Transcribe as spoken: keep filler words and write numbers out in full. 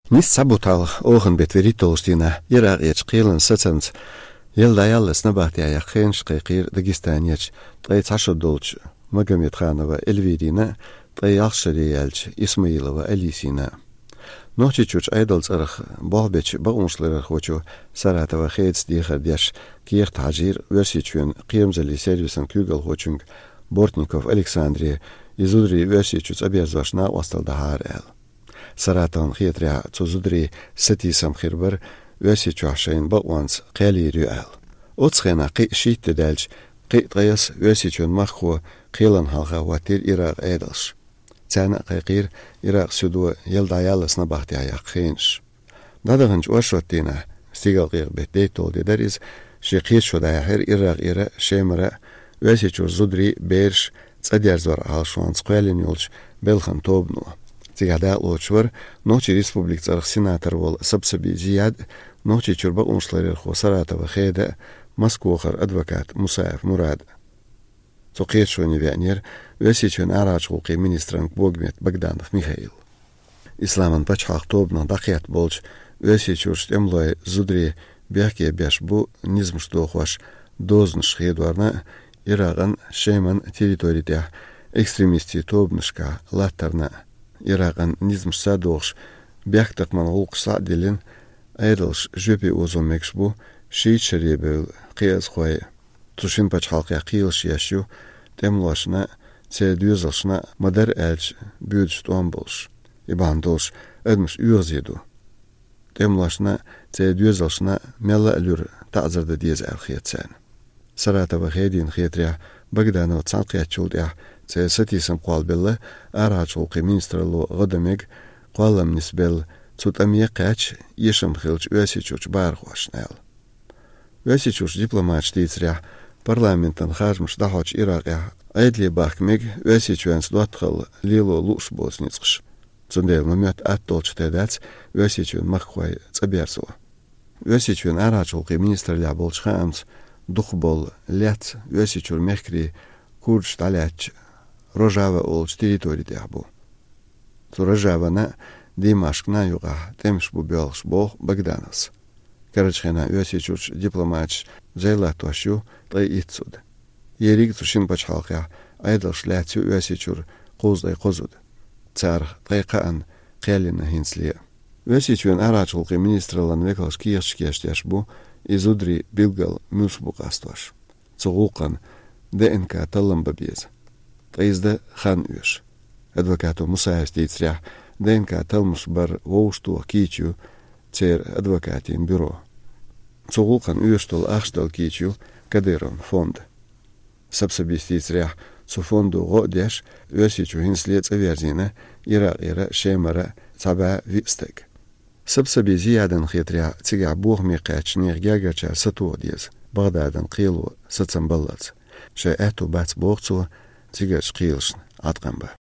Nis sabutal ogen bet veritolstina Irak ech qilen setsens yelda yalles nabahti ayakhin shqiqir Dagestaniyach tqay tashadolch Magomed Khanova Elvirina tqay yaxshari yalch Ismailova Alisina Nochichuch aydals arх bohbech bagunshlar khochu Saratova khets di khadyash kiert hajir versichun qiyamzali servisen kugal khochung Bortnikov Alexandrie izudri versichus abязвашна осталда харел Saratov khietra tsuzudri seti samkhirbar versichushain bawans qali rual Otskhena qi shit delj qi tqayas versichun makhwa qilan halqa watir Irak aydals Tsana qaqir Irak sudu yeldayalasna bahti ayaqhinsh. Dadaganj washotina stigal betto de deriz shiqit shoda her Irak ira shemra vesichur zudri bersh tsadyazor alshwans qelin yolch belkhan tobnu. Tigada lochvar nochi respublik tsarx senator vol sabsabi ziyad nochi churba unshlar khosaratova kheda Moskvokhar advokat Musaev Murad. Цоқешони вянер весичен арачулқи министранг Богмет Богданов Михаил. Исламан пачхақ тобнан дақият болж весичурш эмлой зудри бяхке бяшбу низмштохваш дознш хедварна Ираган шейман территория экстремисти тобнышка латтарна Ираган низмшса дохш бяхтақман улқса делин айдалш жөпе озомекшбу шейчеребел қияз хой Тушин пачхалқи қиылш яшу темлашна це дюзалшна мадар әлч бюдж туамболш ибандолш әдмш юзеду темлашна це дюзалшна мела люр тазырды диез әлхиетсен Саратова хедин хетря Богданов цанқиячулдя це сатисам қуалбелла арачулқи министрлу ғадамег қуалам нисбел цутамия қач ешам хилч өсичуч бархуашнел өсичуч дипломат штицря Парламентан хажмш дахоч Иракя айдли бахмег весичуэнс лотхал лило луш болсницкш. Цундел момент аттолч тедац весичуэн маххуай цаберсу. Весичуэн арачулқи министрля болчхамс духбол лят весичур мехкри курч таляч рожава олч территории дябу. Цу рожавана Димашкна юга темшбу белш бог Богдановс. Карачхена весичуч дипломатч Зайлатуашу тай итсуд. Ерик тушин пачхалқя айдалш лятю весичур қоздай қозуд. Цар тайқаан қелина хинслия. Весичуен арачулқи министрлан векалш киешкештяшбу изудри билгал мюшбуқастваш. Цуғуқан ДНК таламба без. Тайзда хан үш. Адвокату Мусаев стейцря ДНК талмуш бар воушту кичу цер адвокатин бюро. Цуғулқан үйештол ақштал кичу Кадырон фонд. Сабсабистицрях цу фонду ғодяш өсичу хинслец аверзина Ирак ира шемара цаба вистек. Сабсабизи ядан хитря цига бух миқач ниргягача сатуодиез. Бағдадан қилу сацамбалац. Ше әту бац боғцу цигач қилшн атқанба.